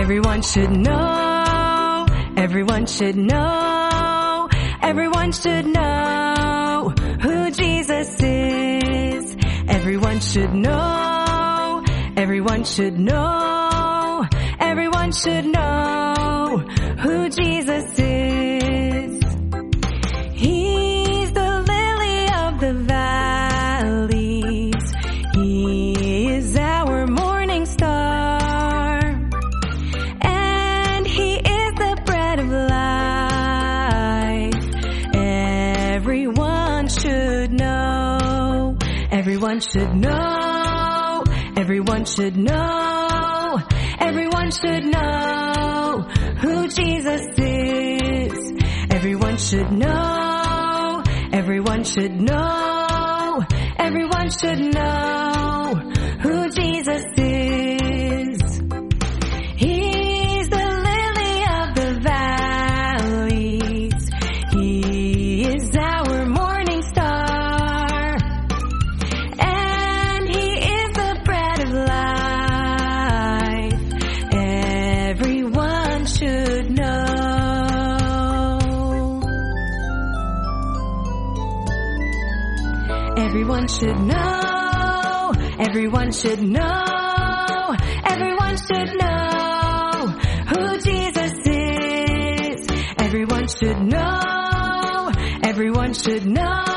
Everyone should know, everyone should know, everyone should know who Jesus is. Everyone should know, everyone should know, everyone should know who Jesus is. He's the lily of the valleys. He is our morning star. And he is the bread of life. Everyone should know. Everyone should know. Everyone should know. Everyone should know who Jesus is. Everyone should know. Everyone should know. Everyone should know who Jesus is. He's the lily of the valleys. He is our morning star. And he is the bread of life. Everyone should know. Everyone should know. Everyone should know. Everyone should know who Jesus is. Everyone should know. Everyone should know.